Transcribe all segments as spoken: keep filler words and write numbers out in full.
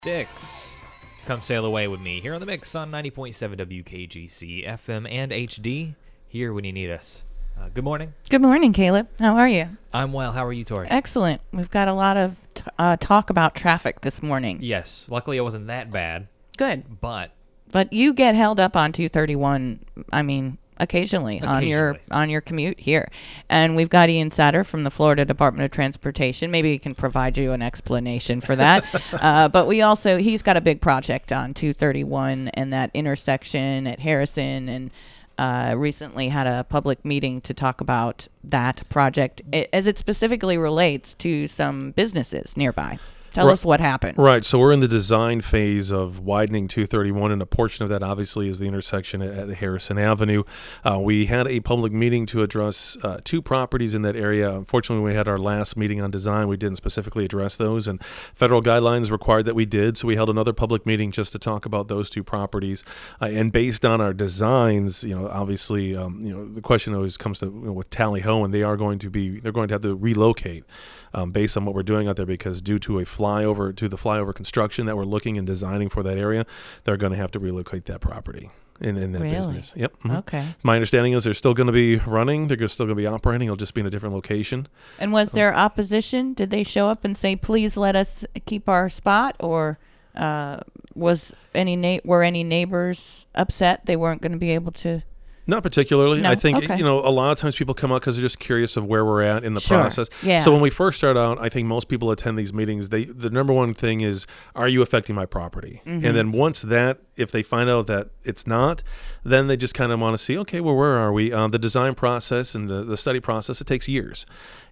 Six. Come sail away with me here on the mix on ninety point seven W K G C F M and H D. Here when you need us. Uh, good morning. Good morning, Caleb. How are you? I'm well. How are you, Tori? Excellent. We've got a lot of t- uh, talk about traffic this morning. Yes. Luckily, it wasn't that bad. Good. But But you get held up on two thirty-one, I mean, occasionally, on your Occasionally. on your commute here. And we've got Ian Satter from the Florida Department of Transportation. Maybe he can provide you an explanation for that. uh, but we also, he's got a big project on two thirty-one and that intersection at Harrison, and uh, recently had a public meeting to talk about that project i- as it specifically relates to some businesses nearby. Tell Right. us what happened. Right. So we're in the design phase of widening two thirty-one, and a portion of that obviously is the intersection at, at Harrison Avenue. Uh, we had a public meeting to address uh, two properties in that area. Unfortunately, when we had our last meeting on design, we didn't specifically address those, and federal guidelines required that we did. So we held another public meeting just to talk about those two properties. Uh, and based on our designs, you know, obviously, um, you know, the question always comes to, you know, with Tally Ho, and they are going to be, they're going to have to relocate um, based on what we're doing out there, because due to a flyover to the flyover construction that we're looking and designing for that area, they're going to have to relocate that property in, in that Really? business. Yep. mhm. Okay. My understanding is they're still going to be running. They're still going to be operating. It'll just be in a different location. And was there opposition? Did they show up and say, "Please let us keep our spot," or uh, was any na- were any neighbors upset they weren't going to be able to? Not particularly. No? I think, Okay. you know, a lot of times people come out because they're just curious of where we're at in the Sure. process. Yeah. So when we first start out, I think most people attend these meetings. They the number one thing is, are you affecting my property? Mm-hmm. And then once that, if they find out that it's not, then they just kind of want to see, okay, well, where are we? Uh, the design process and the, the study process, it takes years.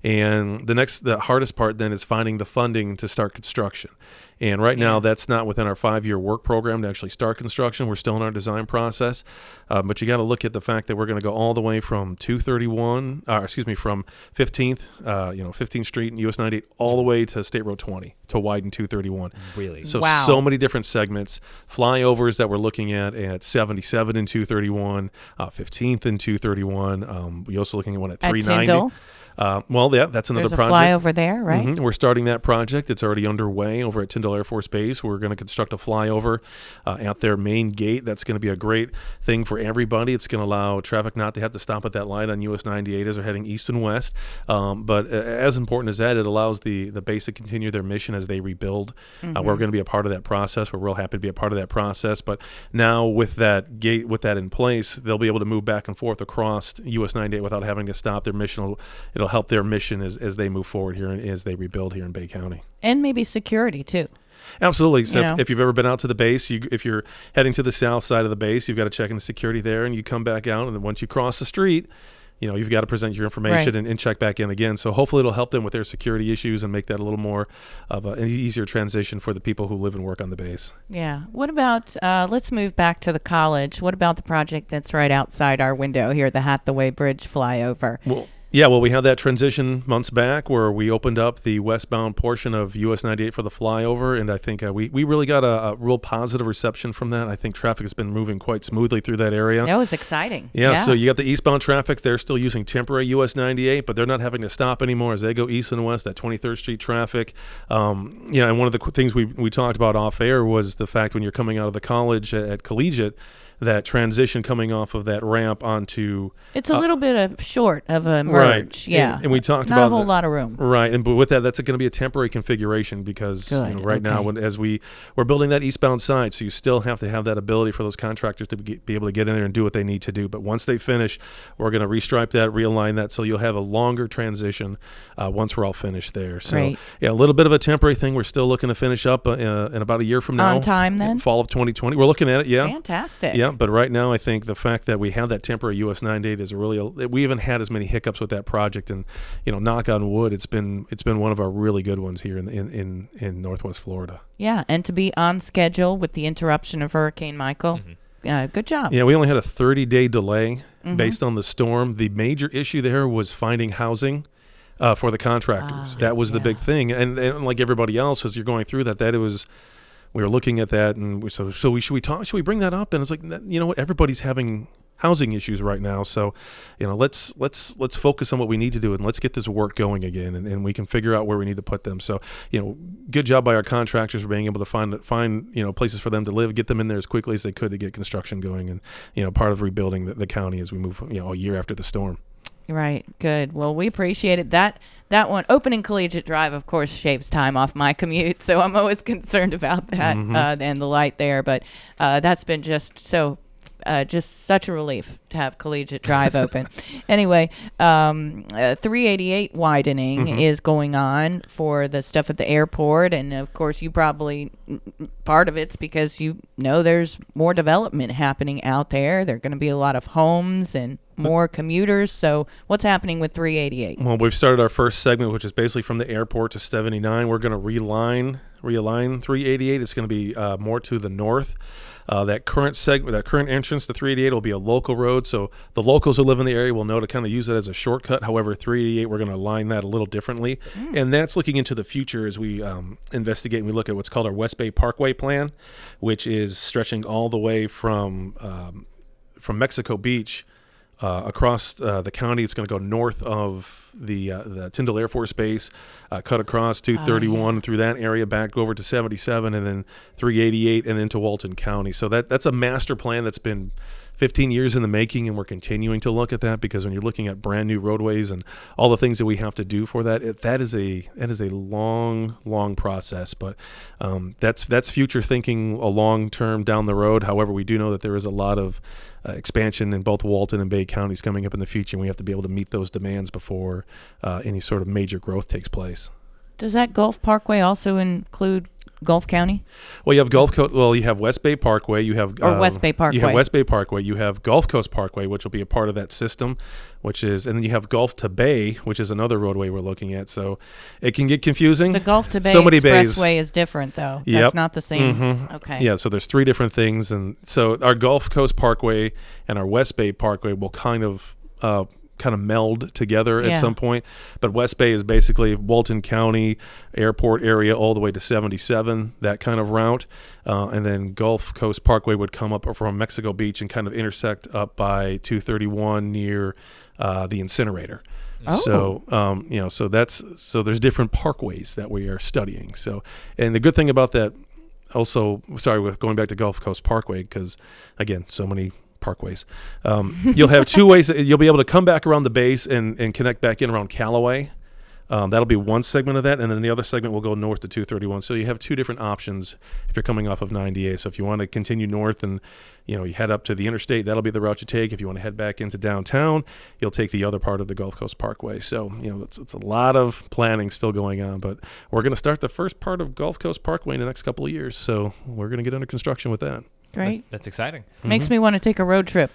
And the next, the hardest part then is finding the funding to start construction. And right now, Yeah. that's not within our five-year work program to actually start construction. We're still in our design process. Um, but you got to look at the fact that we're going to go all the way from two thirty-one, uh, excuse me, from fifteenth, uh, you know, fifteenth Street and U S ninety-eight, all the way to State Road twenty to widen two thirty-one. really. So Wow. so many different segments, flyovers that we're looking at at seventy-seven and two thirty-one, uh, fifteenth and two thirty-one. Um, we're also looking at one at At three ninety. Tyndall? Uh, well, yeah, that's another There's a project. flyover there, right? Mhm. We're starting that project. It's already underway over at Tyndall Air Force Base. We're going to construct a flyover uh, at their main gate. That's going to be a great thing for everybody. It's going to allow traffic not to have to stop at that light on U S ninety-eight as they're heading east and west. Um, but uh, as important as that, it allows the, the base to continue their mission as they rebuild. Mm-hmm. Uh, we're going to be a part of that process. We're real happy to be a part of that process. But now with that gate, with that in place, they'll be able to move back and forth across U S ninety-eight without having to stop. Their mission will, it'll help their mission as, as they move forward here and as they rebuild here in Bay County. And maybe security too. Absolutely. So You if, know. if you've ever been out to the base, you, if you're heading to the south side of the base, you've got to check into security there, and you come back out, and then once you cross the street, you know, you've got to present your information Right. and, and check back in again. So hopefully it'll help them with their security issues and make that a little more of a, an easier transition for the people who live and work on the base. Yeah. What about, uh, let's move back to the college. What about the project that's right outside our window here, the Hathaway Bridge flyover? Well, yeah, well, we had that transition months back where we opened up the westbound portion of U S ninety-eight for the flyover, and I think uh, we, we really got a, a real positive reception from that. I think traffic has been moving quite smoothly through that area. That was exciting. Yeah, so you got the eastbound traffic. They're still using temporary U S ninety-eight, but they're not having to stop anymore as they go east and west, that twenty-third Street traffic. Um, you know, and one of the qu- things we, we talked about off air was the fact when you're coming out of the college at, at Collegiate, that transition coming off of that ramp onto It's a uh, little bit of short of a Right. merge. Yeah. And- and we talked Not about a whole the- lot of room. Right, and but with that, that's going to be a temporary configuration because you know, Good, right now, okay. when, as we we're building that eastbound side, so you still have to have that ability for those contractors to be, be able to get in there and do what they need to do. But once they finish, we're going to restripe that, realign that, so you'll have a longer transition uh, once we're all finished there. So Great. yeah, a little bit of a temporary thing. We're still looking to finish up uh, in about a year from now. On time then? Fall of twenty twenty. We're looking at it. Yeah. Fantastic. Yeah, but right now I think the fact that we have that temporary U S ninety-eight is really a, we haven't had as many hiccups with that project, and you know, knock on wood, it's been it's been one of our really good ones here in in in, in Northwest Florida. Yeah, and to be on schedule with the interruption of Hurricane Michael. Uh, good job. Yeah, we only had a thirty-day delay Mhm. based on the storm. The major issue there was finding housing uh, for the contractors. Ah, that was the yeah. big thing, and, and like everybody else, as you're going through that, that it was. We were looking at that, and we, so so we should we talk? Should we bring that up? And it's like, you know what? Everybody's having housing issues right now. So, you know, let's let's let's focus on what we need to do, and let's get this work going again, and, and we can figure out where we need to put them. So, you know, good job by our contractors for being able to find find you know places for them to live, get them in there as quickly as they could to get construction going, and you know, part of rebuilding the, the county as we move you know a year after the storm. Right. Good. Well, we appreciate it. That that one, opening Collegiate Drive, of course, shaves time off my commute, so I'm always concerned about that Mm-hmm. uh, and the light there. But uh, that's been just so, uh, just such a relief to have Collegiate Drive open. Anyway, um, uh, three eighty-eight widening Mm-hmm. is going on for the stuff at the airport, and of course, you probably part of it's because you know there's more development happening out there. There are going to be a lot of homes and more commuters. So what's happening with three eighty-eight? Well, we've started our first segment, which is basically from the airport to seventy-nine. We're going to realign realign three eighty-eight. It's going to be uh, more to the north. Uh, that current segment, that current entrance to three eighty-eight will be a local road, so the locals who live in the area will know to kind of use it as a shortcut. However, three eighty-eight, we're going to align that a little differently, mm. and that's looking into the future as we um, investigate and we look at what's called our West Bay Parkway plan, which is stretching all the way from um, from Mexico Beach Uh, across uh, the county. It's going to go north of the uh, the Tyndall Air Force Base, uh, cut across two thirty-one, oh, yeah. through that area, back over to seventy-seven, and then three eighty-eight, and into Walton County. So that that's a master plan that's been fifteen years in the making, and we're continuing to look at that, because when you're looking at brand new roadways and all the things that we have to do for that, it, that is a that is a long, long process. But um, that's that's future thinking, a long term down the road. However, we do know that there is a lot of Uh, expansion in both Walton and Bay counties coming up in the future, and we have to be able to meet those demands before uh, any sort of major growth takes place. Does that Gulf Parkway also include Gulf County? Well, you have Gulf Coast. Well, you have West Bay Parkway. You have Or uh, West Bay Parkway. You have West Bay Parkway. You have Gulf Coast Parkway, which will be a part of that system, which is, and then you have Gulf to Bay, which is another roadway we're looking at. So it can get confusing. The Gulf to Bay so many Expressway bays. is different, though. Yep. That's not the same. Mm-hmm. Okay. Yeah. So there's three different things, and so our Gulf Coast Parkway and our West Bay Parkway will kind of. Uh, kind of meld together Yeah. at some point, but West Bay is basically Walton County airport area all the way to seventy-seven, that kind of route, uh, and then Gulf Coast Parkway would come up from Mexico Beach and kind of intersect up by two thirty-one near uh, the incinerator. Oh. So um, you know, so that's so there's different parkways that we are studying. So, and the good thing about that, also, sorry, with going back to Gulf Coast Parkway, because again, so many parkways. Um, you'll have two ways. That you'll be able to come back around the base and, and connect back in around Callaway. Um, that'll be one segment of that, and then the other segment will go north to two thirty-one. So you have two different options if you're coming off of ninety-eight. So if you want to continue north and you know you head up to the interstate, that'll be the route you take. If you want to head back into downtown, you'll take the other part of the Gulf Coast Parkway. So you know it's, it's a lot of planning still going on, but we're going to start the first part of Gulf Coast Parkway in the next couple of years. So we're going to get under construction with that. Great. That's exciting. Makes Mm-hmm. me want to take a road trip.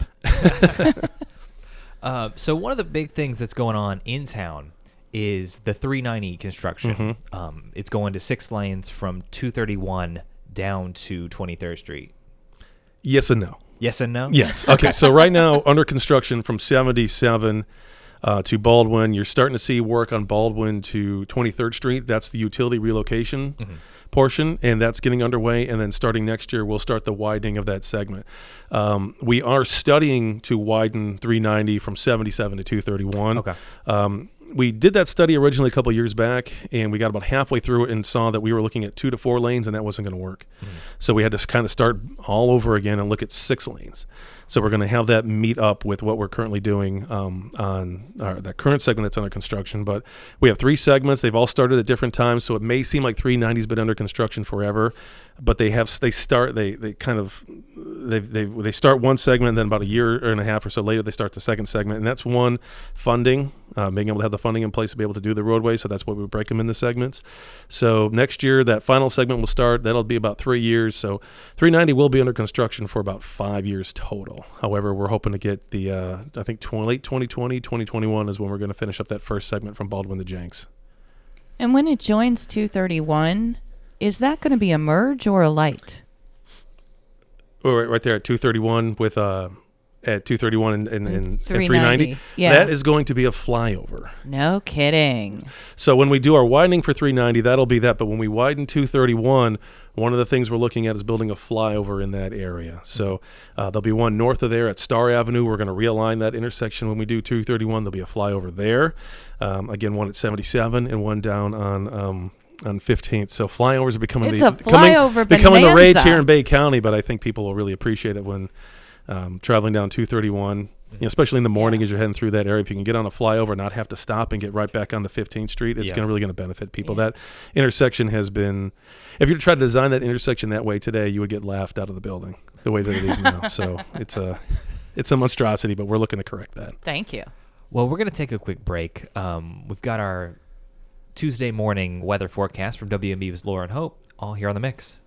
Uh, so one of the big things that's going on in town is the three ninety construction. Mm-hmm. Um, it's going to six lanes from two thirty-one down to twenty-third Street. Yes and no. Yes and no? Yes. Okay. So right now, under construction from seventy-seven uh, to Baldwin, you're starting to see work on Baldwin to twenty-third Street. That's the utility relocation Mm-hmm. portion, and that's getting underway. And then starting next year, we'll start the widening of that segment. Um, we are studying to widen three ninety from seventy-seven to two thirty-one. Okay. Um, we did that study originally a couple of years back, and we got about halfway through it and saw that we were looking at two to four lanes, and that wasn't going to work. Mm-hmm. So we had to kind of start all over again and look at six lanes. So we're going to have that meet up with what we're currently doing um, on our, that current segment that's under construction. But we have three segments. They've all started at different times, so it may seem like three ninety's been under construction forever. But they have they start they they kind of they they they start one segment, and then about a year and a half or so later they start the second segment, and that's one funding, uh, being able to have the funding in place to be able to do the roadway. So that's why we break them into segments. So next year that final segment will start. That'll be about three years. So three ninety will be under construction for about five years total. However, we're hoping to get the uh, I think twenty, late twenty twenty, twenty twenty-one is when we're going to finish up that first segment from Baldwin to Jenks. And when it joins two thirty-one, is that going to be a merge or a light? Oh, right, right there at two thirty-one with uh, at two thirty-one and, and, and, and three three ninety. ninety. Yeah. That is going to be a flyover. No kidding. So when we do our widening for three ninety, that'll be that. But when we widen two thirty-one, One of the things we're looking at is building a flyover in that area. So uh, there'll be one north of there at Star Avenue. We're going to realign that intersection when we do two thirty-one. There'll be a flyover there. Um, again, one at seventy-seven and one down on um, on fifteenth. So flyovers are becoming It's the a flyover coming, becoming the rage bonanza. here in Bay County. But I think people will really appreciate it when um, traveling down two thirty-one. You know, especially in the morning Yeah. as you're heading through that area. If you can get on a flyover, not have to stop and get right back onto fifteenth Street, it's Yeah. going to really going to benefit people. Yeah. That intersection has been, if you tried to design that intersection that way today, you would get laughed out of the building the way that it is now. So it's a, it's a monstrosity, but we're looking to correct that. Thank you. Well, we're going to take a quick break. Um, we've got our Tuesday morning weather forecast from W M B's Lauren Hope, all here on The Mix.